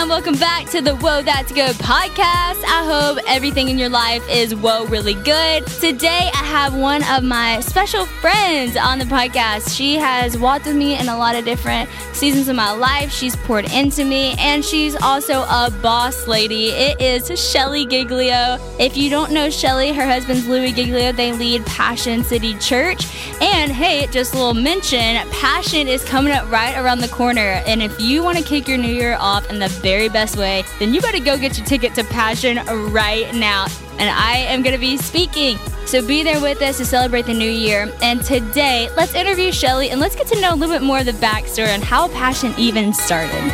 fam, welcome back to the Whoa That's Good podcast. I hope everything in your life is really good. Today I have one of my special friends on the podcast. She has walked with me in a lot of different seasons of my life. She's poured into me, and she's also a boss lady. It is Shelly Giglio. If you don't know Shelly, her husband's Louis Giglio. They lead Passion City Church. And hey, just a little mention, Passion is coming up right around the corner. And if you want to kick your new year off in the very best way, then you better go get your ticket to Passion right now. And I am going to be speaking. So be there with us to celebrate the new year. And today, let's interview Shelly and let's get to know a little bit more of the backstory on how Passion even started.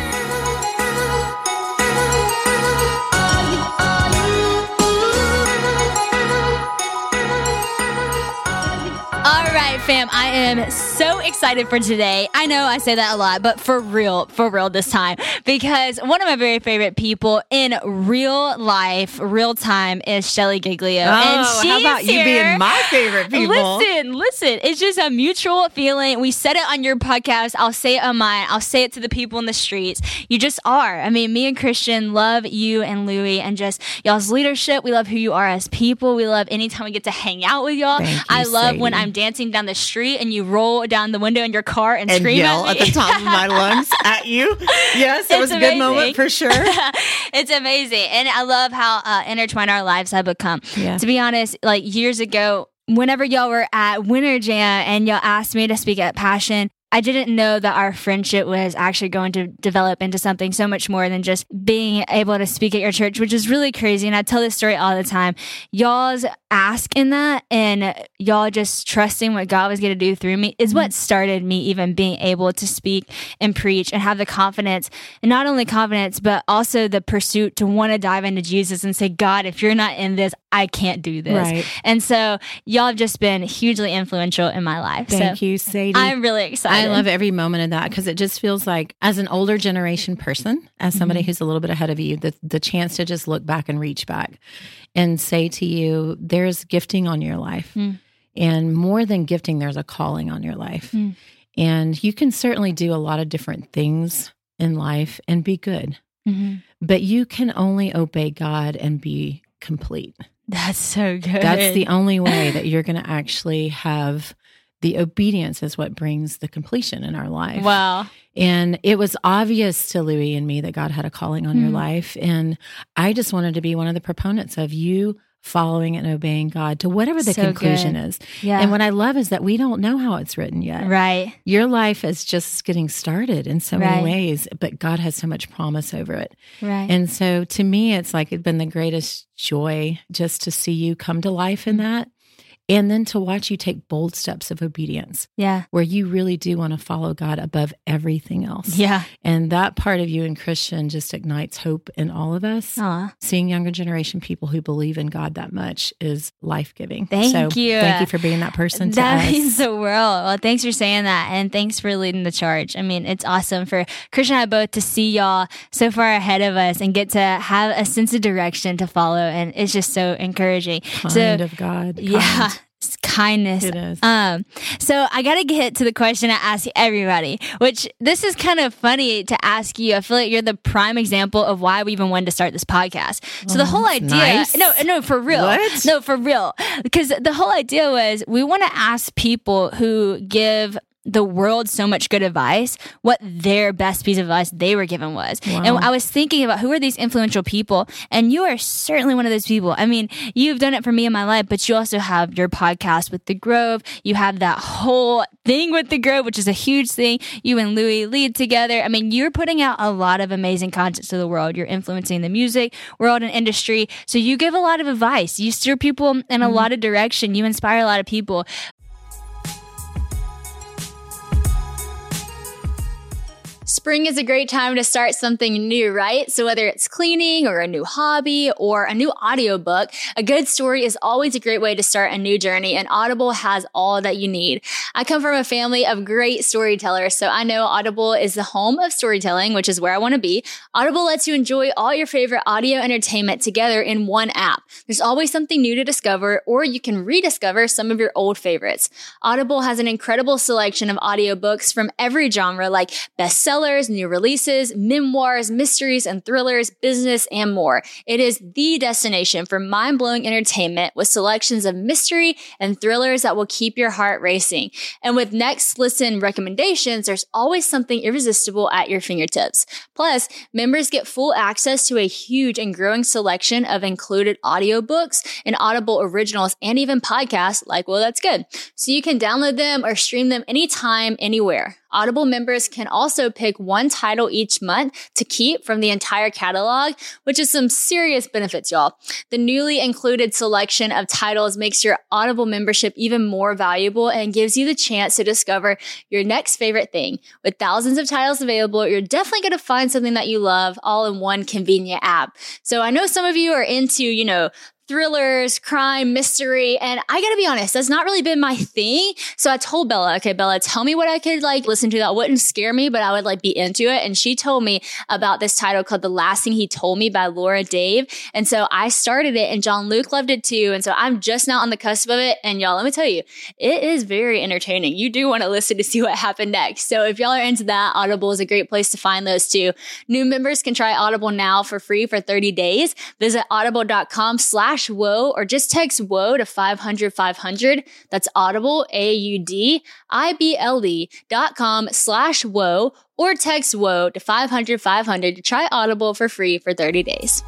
All right, fam, I am so excited for today. I know I say that a lot, but for real this time, because one of my very favorite people in real life, real time, is Shelly Giglio. Oh, and how about you being my favorite people? Listen, it's just a mutual feeling. We said it on your podcast. I'll say it on mine. I'll say it to the people in the streets. You just are. I mean, me and Christian love you and Louie and just y'all's leadership. We love who you are as people. We love anytime we get to hang out with y'all. I love when I'm dancing down the street and you roll down the window in your car and scream yell at the top of my lungs at you. Yes, it was a good moment for sure. It's amazing. And I love how intertwined our lives have become. Yeah. To be honest, like years ago, whenever y'all were at Winter Jam and y'all asked me to speak at Passion, I didn't know that our friendship was actually going to develop into something so much more than just being able to speak at your church, which is really crazy. And I tell this story all the time. Y'all's ask in that and y'all just trusting what God was going to do through me is what started me even being able to speak and preach and have the confidence, and not only confidence, but also the pursuit to want to dive into Jesus and say, God, if you're not in this, I can't do this. Right. And so y'all have just been hugely influential in my life. Thank you, Sadie. I'm really excited. I love every moment of that because it just feels like, as an older generation person, as somebody who's a little bit ahead of you, the chance to just look back and reach back and say to you, there's gifting on your life. And more than gifting, there's a calling on your life. And you can certainly do a lot of different things in life and be good. But you can only obey God and be complete. That's so good. That's the only way that you're going to actually have the obedience is what brings the completion in our life. Wow. And it was obvious to Louie and me that God had a calling on your life. And I just wanted to be one of the proponents of you following and obeying God to whatever the conclusion is. Yeah. And what I love is that we don't know how it's written yet. Right. Your life is just getting started in so many ways, but God has so much promise over it. Right. And so to me, it's like it's been the greatest joy just to see you come to life in that. And then to watch you take bold steps of obedience. Yeah. Where you really do want to follow God above everything else. Yeah. And that part of you and Christian just ignites hope in all of us. Seeing younger generation people who believe in God that much is life-giving. Thank you. Thank you for being that person to that us. That means the world. Well, thanks for saying that. And thanks for leading the charge. I mean, it's awesome for Christian and I both to see y'all so far ahead of us and get to have a sense of direction to follow. And it's just so encouraging. Kind of God. Yeah. Kindness. It is. So I got to get to the question I ask everybody, which this is kind of funny to ask you. I feel like you're the prime example of why we even wanted to start this podcast. So the whole idea, nice. no, for real. What? No, for real. Because the whole idea was we want to ask people who give the world so much good advice, what their best piece of advice they were given was. Wow. And I was thinking about who are these influential people, and you are certainly one of those people. I mean, you've done it for me in my life, but you also have your podcast with The Grove. You have that whole thing with The Grove, which is a huge thing. You and Louie lead together. I mean, you're putting out a lot of amazing content to the world. You're influencing the music world and industry. So you give a lot of advice. You steer people in a lot of direction. You inspire a lot of people. Spring is a great time to start something new, right? So whether it's cleaning or a new hobby or a new audiobook, a good story is always a great way to start a new journey, and Audible has all that you need. I come from a family of great storytellers, so I know Audible is the home of storytelling, which is where I want to be. Audible lets you enjoy all your favorite audio entertainment together in one app. There's always something new to discover, or you can rediscover some of your old favorites. Audible has an incredible selection of audiobooks from every genre, like bestsellers, bestsellers, new releases, memoirs, mysteries and thrillers, business, and more. It is the destination for mind-blowing entertainment with selections of mystery and thrillers that will keep your heart racing. And with Next Listen recommendations, there's always something irresistible at your fingertips. Plus, members get full access to a huge and growing selection of included audiobooks and Audible originals and even podcasts like Well, That's Good. So you can download them or stream them anytime, anywhere. Audible members can also pick one title each month to keep from the entire catalog, which is some serious benefits, y'all. The newly included selection of titles makes your Audible membership even more valuable and gives you the chance to discover your next favorite thing. With thousands of titles available, you're definitely going to find something that you love all in one convenient app. So I know some of you are into, thrillers, crime, mystery, and I gotta be honest, that's not really been my thing. So I told Bella, okay, Bella, tell me what I could listen to that wouldn't scare me, but I would be into it. And she told me about this title called The Last Thing He Told Me by Laura Dave. And so I started it and John Luke loved it too. And so I'm just now on the cusp of it. And y'all, let me tell you, it is very entertaining. You do want to listen to see what happened next. So if y'all are into that, Audible is a great place to find those too. New members can try Audible now for free for 30 days. Visit audible.com/WOW or just text WOW to 500-500. That's Audible, AUDIBLE.com/WOW or text WOW to 500-500 to try Audible for free for 30 days.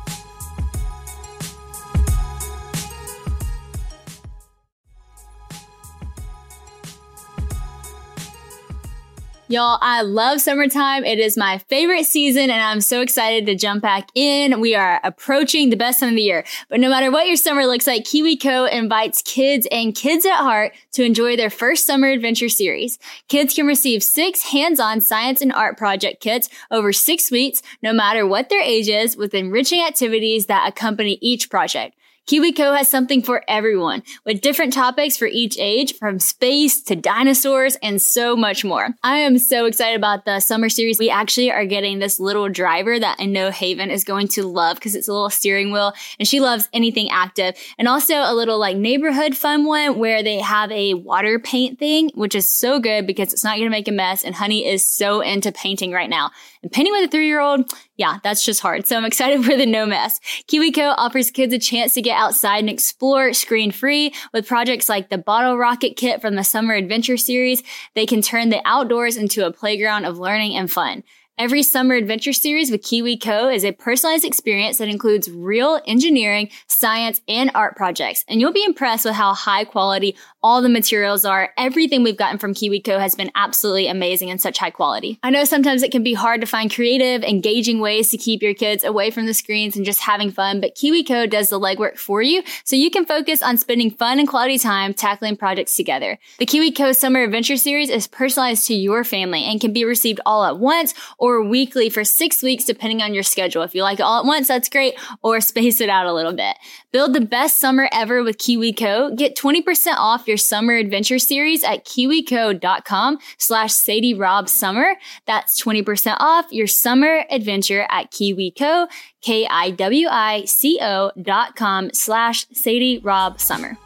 Y'all, I love summertime. It is my favorite season and I'm so excited to jump back in. We are approaching the best time of the year. But no matter what your summer looks like, KiwiCo invites kids and kids at heart to enjoy their first summer adventure series. Kids can receive 6 hands-on science and art project kits over 6 weeks, no matter what their age is, with enriching activities that accompany each project. KiwiCo has something for everyone, with different topics for each age, from space to dinosaurs and so much more. I am so excited about the summer series. We actually are getting this little driver that I know Haven is going to love because it's a little steering wheel and she loves anything active. And also a little neighborhood fun one where they have a water paint thing, which is so good because it's not going to make a mess. And Honey is so into painting right now. And painting with a 3-year-old, yeah, that's just hard. So I'm excited for the no mess. KiwiCo offers kids a chance to get outside and explore screen-free with projects like the Bottle Rocket Kit from the Summer Adventure series. They can turn the outdoors into a playground of learning and fun. Every summer adventure series with KiwiCo is a personalized experience that includes real engineering, science, and art projects. And you'll be impressed with how high quality all the materials are. Everything we've gotten from KiwiCo has been absolutely amazing and such high quality. I know sometimes it can be hard to find creative, engaging ways to keep your kids away from the screens and just having fun, but KiwiCo does the legwork for you so you can focus on spending fun and quality time tackling projects together. The KiwiCo Summer Adventure Series is personalized to your family and can be received all at once or weekly for 6 weeks, depending on your schedule. If you like it all at once, that's great, or space it out a little bit. Build the best summer ever with KiwiCo. Get 20% off your summer adventure series at kiwico.com/SadieRobSummer. That's 20% off your summer adventure at KiwiCo, KIWICO.com/SadieRobSummer.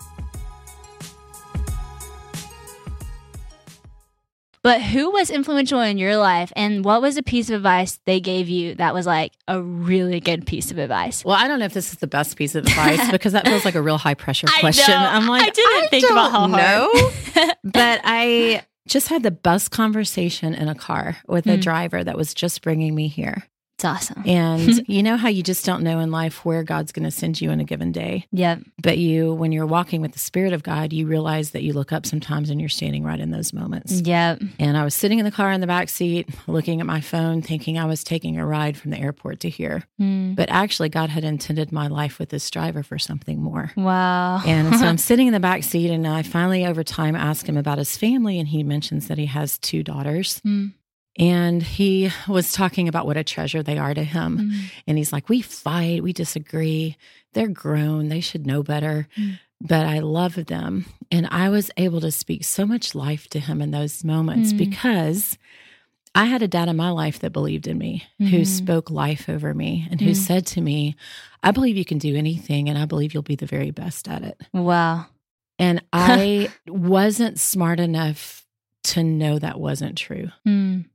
But who was influential in your life, and what was a piece of advice they gave you that was a really good piece of advice? Well, I don't know if this is the best piece of advice because that feels like a real high pressure question. I'm like, I didn't think about how hard. But I just had the best conversation in a car with a driver that was just bringing me here. It's awesome. And you know how you just don't know in life where God's going to send you in a given day. Yeah. But when you're walking with the Spirit of God, you realize that you look up sometimes and you're standing right in those moments. Yeah. And I was sitting in the car in the back seat, looking at my phone, thinking I was taking a ride from the airport to here. But actually, God had intended my life with this driver for something more. Wow. And so I'm sitting in the back seat, and I finally, over time, ask him about his family, and he mentions that he has 2 daughters. And he was talking about what a treasure they are to him. And he's like, we fight, we disagree. They're grown. They should know better. But I love them. And I was able to speak so much life to him in those moments because I had a dad in my life that believed in me, who spoke life over me and who said to me, I believe you can do anything and I believe you'll be the very best at it. Wow. And I wasn't smart enough to know that wasn't true. I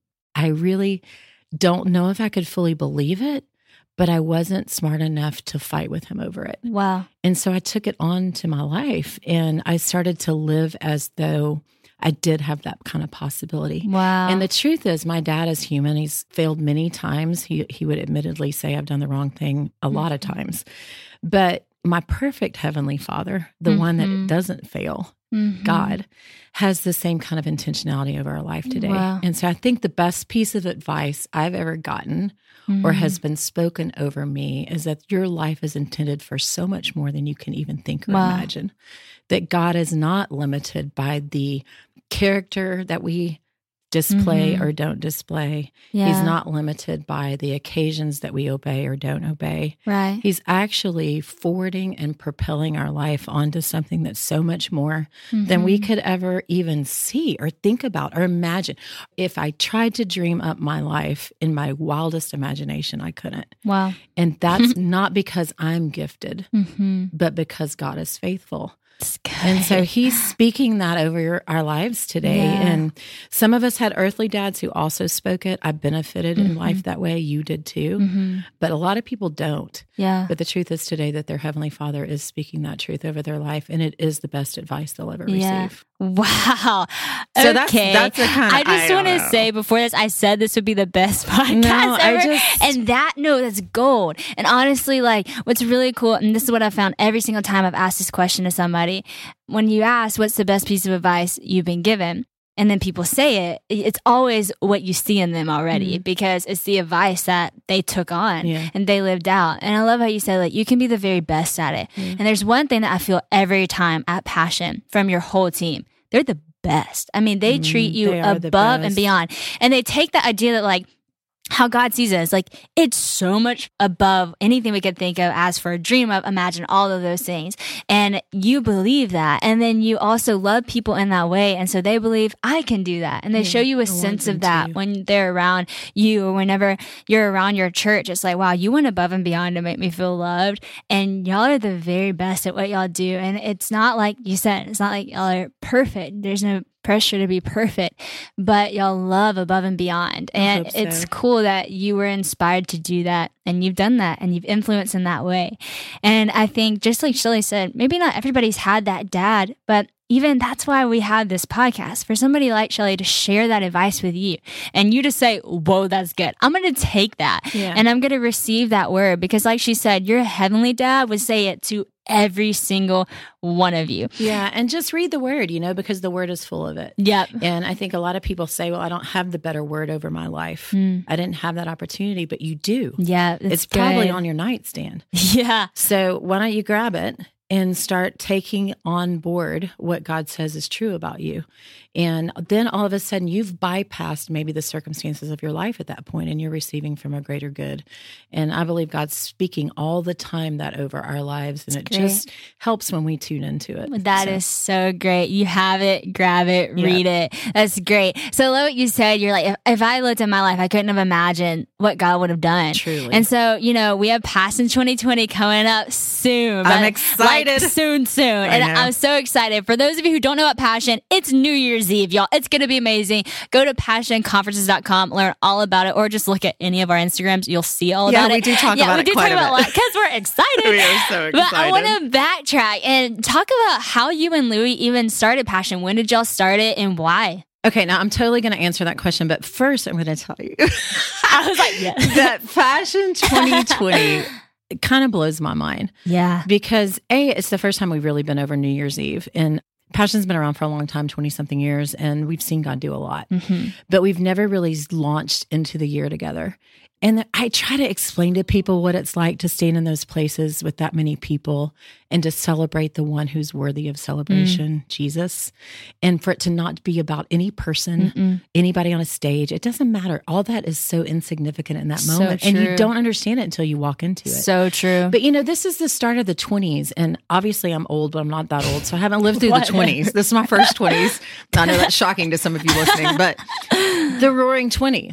I really don't know if I could fully believe it, but I wasn't smart enough to fight with him over it. Wow. And so I took it on to my life, and I started to live as though I did have that kind of possibility. Wow. And the truth is, my dad is human. He's failed many times. He would admittedly say I've done the wrong thing a lot of times. But my perfect Heavenly Father, the one that doesn't fail, God, has the same kind of intentionality over our life today. Wow. And so I think the best piece of advice I've ever gotten or has been spoken over me is that your life is intended for so much more than you can even think or imagine. That God is not limited by the character that we display or don't display. Yeah. He's not limited by the occasions that we obey or don't obey. Right. He's actually forwarding and propelling our life onto something that's so much more than we could ever even see or think about or imagine. If I tried to dream up my life in my wildest imagination, I couldn't. Wow. And that's not because I'm gifted, but because God is faithful. And so he's speaking that over our lives today. Yeah. And some of us had earthly dads who also spoke it. I benefited in life that way. You did too. But a lot of people don't. Yeah. But the truth is today that their Heavenly Father is speaking that truth over their life. And it is the best advice they'll ever receive. Wow. So okay. that's the kind of, I just want to say before this, I said this would be the best podcast ever. And that's gold. And honestly, like what's really cool, and this is what I found every single time I've asked this question to somebody, when you ask what's the best piece of advice you've been given, and then people say it, it's always what you see in them already because it's the advice that they took on and they lived out. And I love how you said, like, you can be the very best at it. And there's one thing that I feel every time at Passion from your whole team. They're the best. I mean, they treat you above and beyond. And they take the idea that, like, how God sees us, like it's so much above anything we could think of, as for a dream of, imagine all of those things. And you believe that. And then you also love people in that way. And so they believe I can do that. And they show you a sense of that when they're around you or whenever you're around your church. It's like, wow, you went above and beyond to make me feel loved. And y'all are the very best at what y'all do. And it's not like you said, it's not like y'all are perfect. There's no pressure to be perfect, but y'all love above and beyond. And it's cool that you were inspired to do that, and you've done that, and you've influenced in that way. And I think, just like Shelly said, maybe not everybody's had that dad, but even that's why we have this podcast, for somebody like Shelly to share that advice with you and you to say, whoa, that's good. I'm going to take that and I'm going to receive that word, because like she said, your heavenly dad would say it to every single one of you. Yeah. And just read the word, because the word is full of it. Yep. And I think a lot of people say, well, I don't have the better word over my life. I didn't have that opportunity, but you do. Yeah. It's probably on your nightstand. Yeah. So why don't you grab it and start taking on board what God says is true about you. And then all of a sudden you've bypassed maybe the circumstances of your life at that point, and you're receiving from a greater good. And I believe God's speaking all the time that over our lives. And it just helps when we tune into it. That is so great. You have it, grab it, read it. That's great. So I love what you said. You're like, if I looked at my life, I couldn't have imagined what God would have done. Truly. And so, we have Passion 2020 coming up soon. I'm excited. Like, soon. And I'm so excited. For those of you who don't know about Passion, it's New Year's Eve, y'all. It's going to be amazing. Go to passionconferences.com, learn all about it, or just look at any of our Instagrams. You'll see all about it. Yeah, we do talk about it quite a bit. Because we're excited. We are so excited. But I want to backtrack and talk about how you and Louie even started Passion. When did y'all start it and why? Okay, now I'm totally going to answer that question, but first I'm going to tell you. I was like, yes. That Passion 2020 it kind of blows my mind. Yeah. Because it's the first time we've really been over New Year's Eve. And Passion's been around for a long time, 20-something years, and we've seen God do a lot. But we've never really launched into the year together. And I try to explain to people what it's like to stand in those places with that many people and to celebrate the one who's worthy of celebration, Jesus. And for it to not be about any person, anybody on a stage. It doesn't matter. All that is so insignificant in that moment. So and you don't understand it until you walk into it. So true. But this is the start of the 20s. And obviously I'm old, but I'm not that old. So I haven't lived through the 20s. This is my first 20s. I know that's shocking to some of you listening, but the roaring 20s.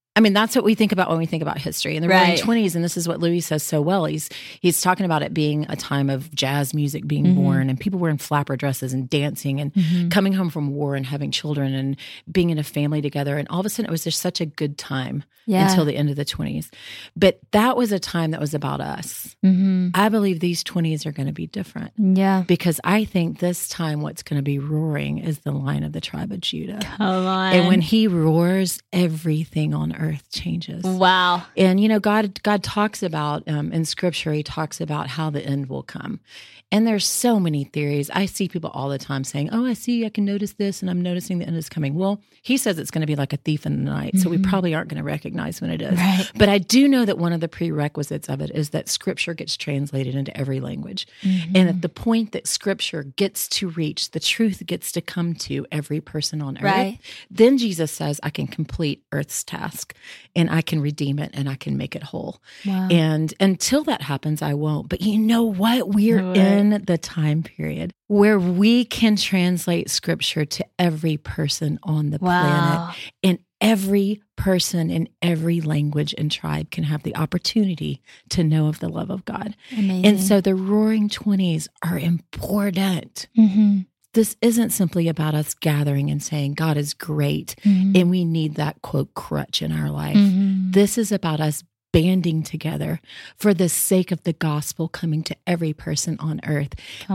I mean, that's what we think about when we think about history. In the Roaring '20s, and this is what Louis says so well, he's talking about it being a time of jazz music being born, and people wearing flapper dresses and dancing and coming home from war and having children and being in a family together. And all of a sudden, it was just such a good time until the end of the '20s. But that was a time that was about us. I believe these '20s are going to be different. Yeah. Because I think this time what's going to be roaring is the Lion of the tribe of Judah. Come on. And when he roars, everything on earth changes. Wow. And, God talks about, in Scripture, he talks about how the end will come. And there's so many theories. I see people all the time saying, oh, I can notice this, and I'm noticing the end is coming. Well, he says it's going to be like a thief in the night, so we probably aren't going to recognize when it is. Right. But I do know that one of the prerequisites of it is that Scripture gets translated into every language. And at the point that Scripture gets to reach, the truth gets to come to every person on earth, then Jesus says, I can complete earth's task, and I can redeem it, and I can make it whole. Wow. And until that happens, I won't. But you know what? We're in the time period where we can translate Scripture to every person on the planet, and every person in every language and tribe can have the opportunity to know of the love of God. Amazing. And so the Roaring '20s are important. This isn't simply about us gathering and saying God is great and we need that, quote, crutch in our life. This is about us banding together for the sake of the gospel coming to every person on earth.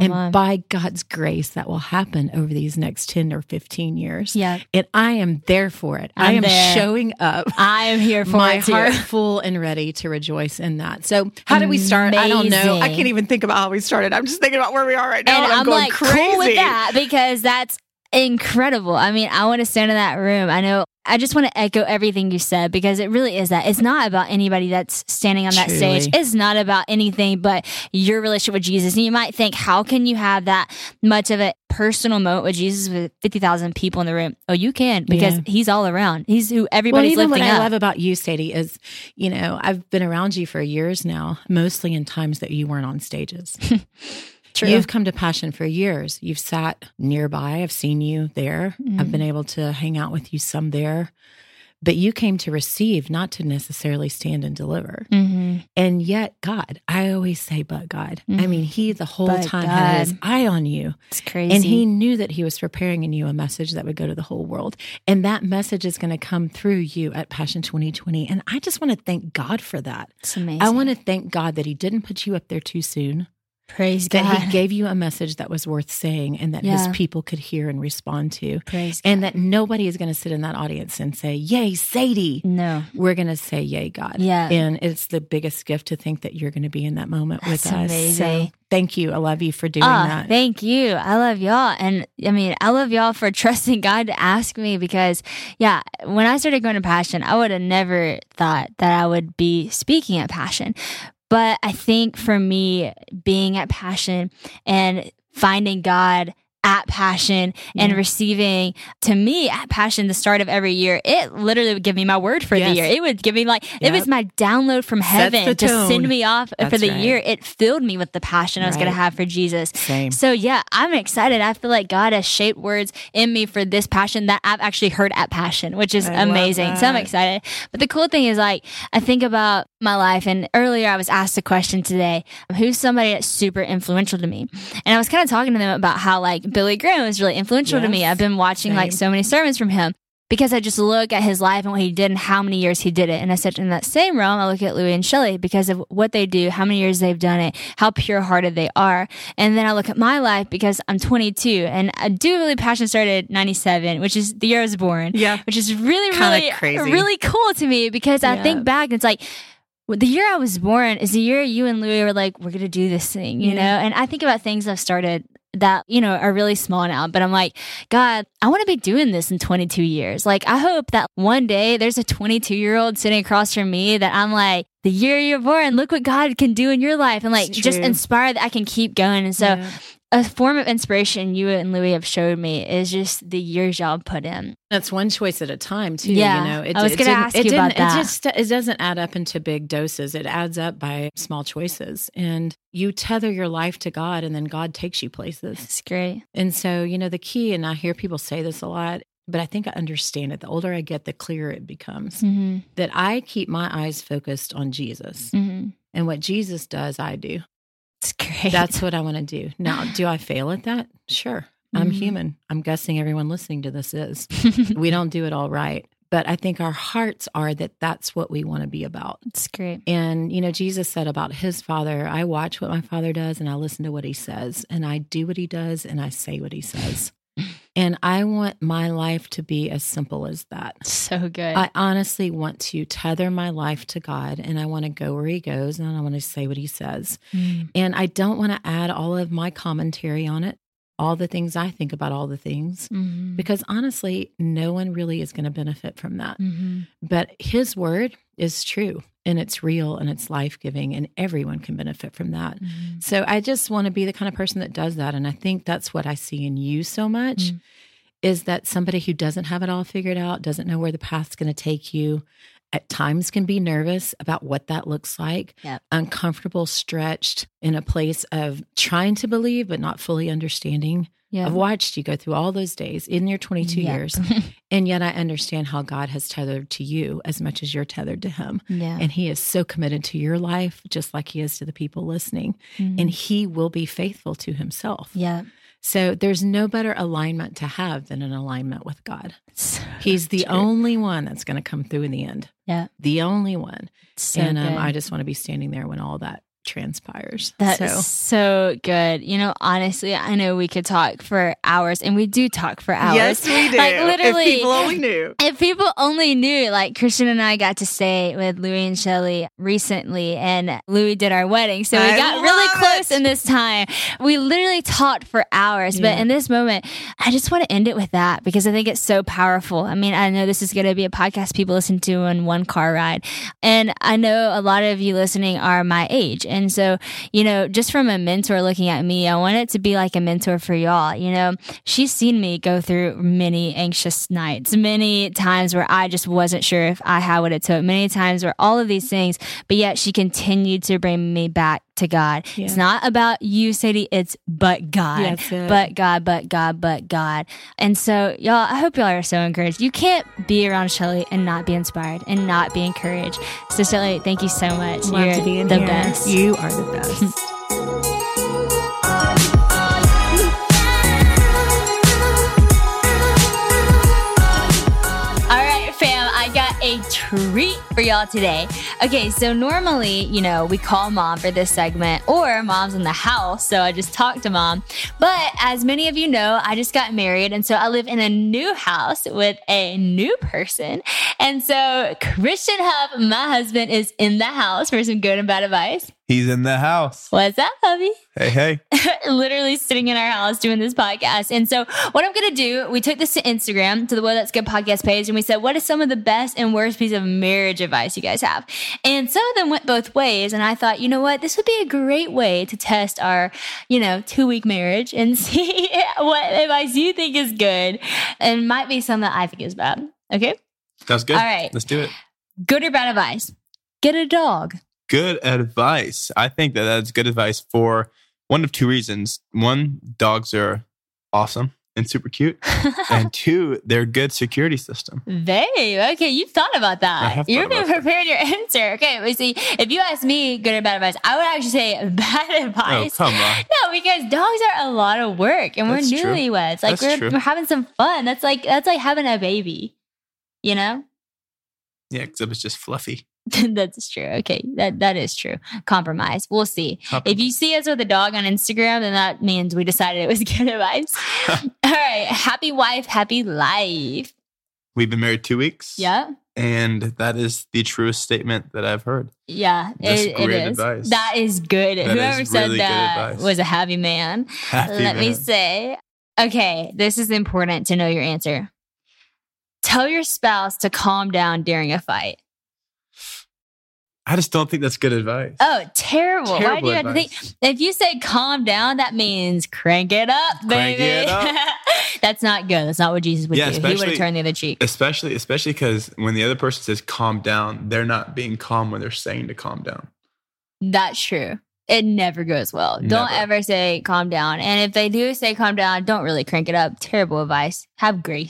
By God's grace, that will happen over these next 10 or 15 years. Yeah. And I am there for it. I am showing up. I am here for my it too. heart full and ready to rejoice in that. So how did we start? I don't know. I can't even think about how we started. I'm just thinking about where we are right now. And I'm going like, crazy. cool with that, because that's incredible. I mean, I want to stand in that room. I just want to echo everything you said, because it really is that. It's not about anybody that's standing on that stage. It's not about anything but your relationship with Jesus. And you might think, how can you have that much of a personal moment with Jesus with 50,000 people in the room? Oh, you can, because he's all around. He's who everybody's lifting up. What I love about you, Sadie, is, I've been around you for years now, mostly in times that you weren't on stages. True. You've come to Passion for years. You've sat nearby. I've seen you there. I've been able to hang out with you some there. But you came to receive, not to necessarily stand and deliver. And yet, God, I always say, but God. I mean, he the whole time had his eye on you. It's crazy. And he knew that he was preparing in you a message that would go to the whole world. And that message is going to come through you at Passion 2020. And I just want to thank God for that. It's amazing. I want to thank God that he didn't put you up there too soon. Praise God. That he gave you a message that was worth saying and that his people could hear and respond to. Praise and God. That nobody is going to sit in that audience and say, yay, Sadie. No. We're going to say, yay, God. Yeah. And it's the biggest gift to think that you're going to be in that moment with us. Amazing. So thank you. I love you for doing that. Thank you. I love y'all. And I love y'all for trusting God to ask me, because when I started going to Passion, I would have never thought that I would be speaking at Passion. But I think for me, being at Passion and finding God at Passion and receiving, to me, at Passion, the start of every year, it literally would give me my word for the year. It would give me it was my download from heaven to send me off for the year. It filled me with the passion I was going to have for Jesus. Same. So I'm excited. I feel like God has shaped words in me for this passion that I've actually heard at Passion, which is amazing. So I'm excited. But the cool thing is, I think about my life, and earlier I was asked a question today, who's somebody that's super influential to me? And I was kind of talking to them about how Billy Graham is really influential to me. I've been watching so many sermons from him, because I just look at his life and what he did and how many years he did it. And I said, in that same realm, I look at Louis and Shelley because of what they do, how many years they've done it, how pure-hearted they are. And then I look at my life because I'm 22, and I do believe Passion started 97, which is the year I was born. Yeah. Which is really crazy. Really cool to me, because I think back, it's like, the year I was born is the year you and Louis were like, we're going to do this thing, you know? And I think about things I've started that, are really small now, but I'm like, God, I want to be doing this in 22 years. I hope that one day there's a 22-year-old sitting across from me that I'm like, the year you're born, look what God can do in your life, and just inspired that I can keep going. And so a form of inspiration you and Louis have showed me is just the years y'all put in. That's one choice at a time, too. Yeah, I was going to ask you about that. It doesn't add up into big doses. It adds up by small choices. And you tether your life to God, and then God takes you places. That's great. And so, the key, and I hear people say this a lot, but I think I understand it. The older I get, the clearer it becomes. Mm-hmm. That I keep my eyes focused on Jesus. Mm-hmm. And what Jesus does, I do. It's great. That's what I want to do. Now, do I fail at that? Sure. I'm human. I'm guessing everyone listening to this is. We don't do it all right. But I think our hearts are that that's what we want to be about. It's great. And, Jesus said about his Father, I watch what my Father does and I listen to what he says. And I do what he does and I say what he says. And I want my life to be as simple as that. So good. I honestly want to tether my life to God, and I want to go where he goes, and I want to say what he says. And I don't want to add all of my commentary on it, all the things I think about all the things, because honestly, no one really is going to benefit from that. But his word is true, and it's real, and it's life-giving, and everyone can benefit from that. So I just want to be the kind of person that does that. And I think that's what I see in you so much, is that somebody who doesn't have it all figured out, doesn't know where the path's going to take you, at times can be nervous about what that looks like, uncomfortable, stretched in a place of trying to believe, but not fully understanding. I've watched you go through all those days in your 22 years, and yet I understand how God has tethered to you as much as you're tethered to him. And he is so committed to your life, just like he is to the people listening, and he will be faithful to himself. So there's no better alignment to have than an alignment with God. So he's the only one that's going to come through in the end. The only one. So and good. I just want to be standing there when all that transpires. That's so good. Honestly, I know we could talk for hours, and we do talk for hours. Yes, we do. Like literally, if people only knew. If people only knew, like Christian and I got to stay with Louie and Shelly recently, and Louie did our wedding. So we got really close in this time. We literally talked for hours, but in this moment, I just want to end it with that because I think it's so powerful. I mean, I know this is going to be a podcast people listen to in one car ride. And I know a lot of you listening are my age. And so, just from a mentor looking at me, I want it to be like a mentor for y'all. She's seen me go through many anxious nights, many times where I just wasn't sure if I had what it took, many times where all of these things, but yet she continued to bring me back to God. It's not about you, Sadie. It's but God, but God, but God, but God. And so, y'all, I hope y'all are so encouraged. You can't be around Shelly and not be inspired and not be encouraged. So, Shelly, thank you so much. You're the best. You are the best. A treat for y'all today. Okay, so normally, we call mom for this segment, or mom's in the house, so I just talk to mom. But as many of you know, I just got married, and so I live in a new house with a new person. And so Christian Huff, my husband, is in the house for some good and bad advice. He's in the house. What's up, hubby? Hey. Literally sitting in our house doing this podcast. And so what I'm going to do, we took this to Instagram, to the Whoa, That's Good podcast page, and we said, what is some of the best and worst piece of marriage advice you guys have? And some of them went both ways. And I thought, you know what? This would be a great way to test our, 2-week marriage and see what advice you think is good and might be some that I think is bad. Okay? Sounds good. All right. Let's do it. Good or bad advice? Get a dog. Good advice. I think that's good advice for one of two reasons. One, dogs are awesome and super cute. And two, they're a good security system. Babe, okay, you've thought about that. I have You've thought about prepared your answer. Okay, we see. If you ask me good or bad advice, I would actually say bad advice. Oh, come on. No, because dogs are a lot of work, and That's we're true. newlyweds. Like That's true. we're having some fun. That's like having a baby. Yeah, except it's just fluffy. That's true. Okay, that is true. Compromise. We'll see. If you see us with a dog on Instagram, then that means we decided it was good advice. All right. Happy wife, happy life. We've been married 2 weeks. Yeah. And that is the truest statement that I've heard. Yeah, That's it great is. advice. That is good. That Whoever is said really good that advice. was a happy man. Let me say. Okay, this is important to know your answer. Tell your spouse to calm down during a fight. I just don't think that's good advice. Oh, terrible. Why do Terrible you have to advice. think? If you say calm down, that means crank it up, baby. Crank it up. That's not good. That's not what Jesus would Yeah, do. He would have especially- turned the other cheek. Especially because when the other person says calm down, they're not being calm when they're saying to calm down. That's true. It never goes well. Never. Don't ever say calm down. And if they do say calm down, don't really crank it up. Terrible advice. Have grace.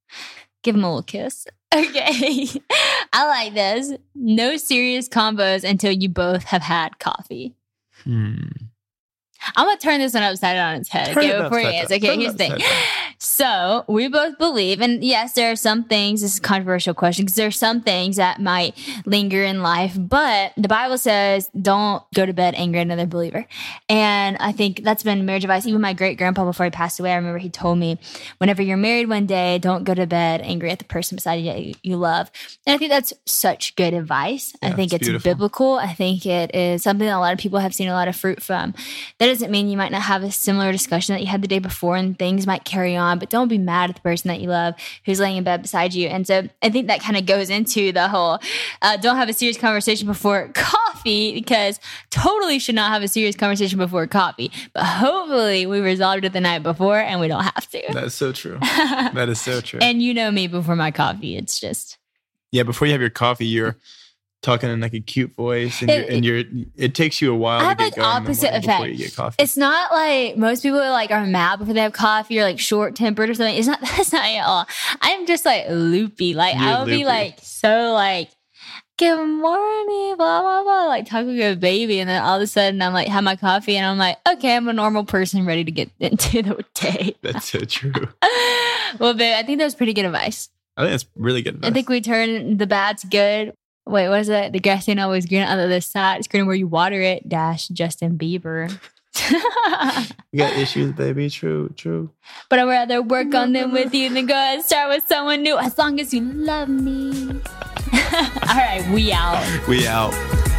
Give him a little kiss. Okay. I like this. No serious combos until you both have had coffee. I'm going to turn this one upside down on its head. Okay, before you answer. Okay, here's the thing. So we both believe, and yes, there are some things, this is a controversial question, because there are some things that might linger in life, but the Bible says don't go to bed angry at another believer. And I think that's been marriage advice. Even my great grandpa, before he passed away, I remember he told me, whenever you're married one day, don't go to bed angry at the person beside you love. And I think that's such good advice. Yeah, I think it's biblical. I think it is something that a lot of people have seen a lot of fruit from. That doesn't mean you might not have a similar discussion that you had the day before and things might carry on, but don't be mad at the person that you love who's laying in bed beside you. And so I think that kind of goes into the whole don't have a serious conversation before coffee, because totally should not have a serious conversation before coffee. But hopefully we resolved it the night before and we don't have to. That's so true. That is so true. And you know me, before my coffee, it's just... Yeah, before you have your coffee, you're talking in like a cute voice, and it takes you a while to get going. Opposite effect. Before you get coffee. It's not like most people are mad before they have coffee or like short tempered or something. That's not at all. I'm just like loopy. Like I'll be like so like, good morning, blah blah blah, like talking to a baby, and then all of a sudden I'm like have my coffee and I'm like, okay, I'm a normal person ready to get into the day. That's so true. Well, babe, I think that was pretty good advice. I think that's really good advice. I think we turned the bad to good. Wait, what is it? The grass ain't always green on the other side. It's green where you water it. - Justin Bieber. You got issues, baby. True. But I'd rather work on them with you than go and start with someone new, as long as you love me. All right, we out. We out.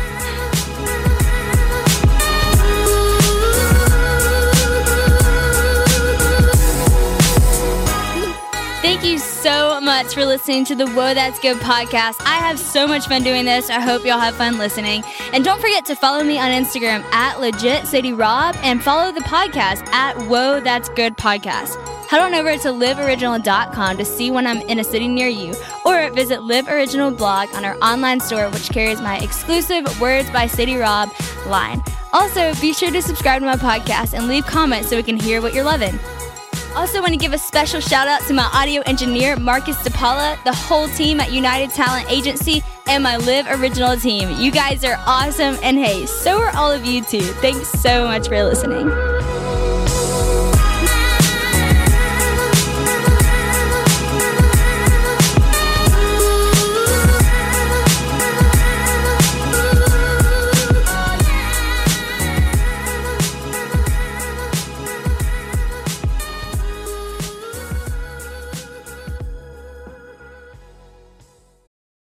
Thank you so much for listening to the Whoa, That's Good podcast. I have so much fun doing this. I hope y'all have fun listening. And don't forget to follow me on Instagram at LegitCityRob and follow the podcast at Whoa, That's Good podcast. Head on over to liveoriginal.com to see when I'm in a city near you, or visit Live Original blog on our online store, which carries my exclusive Words by City Rob line. Also, be sure to subscribe to my podcast and leave comments so we can hear what you're loving. Also want to give a special shout out to my audio engineer, Marcus DePaula, the whole team at United Talent Agency, and my Live Original team. You guys are awesome, and hey, so are all of you too. Thanks so much for listening.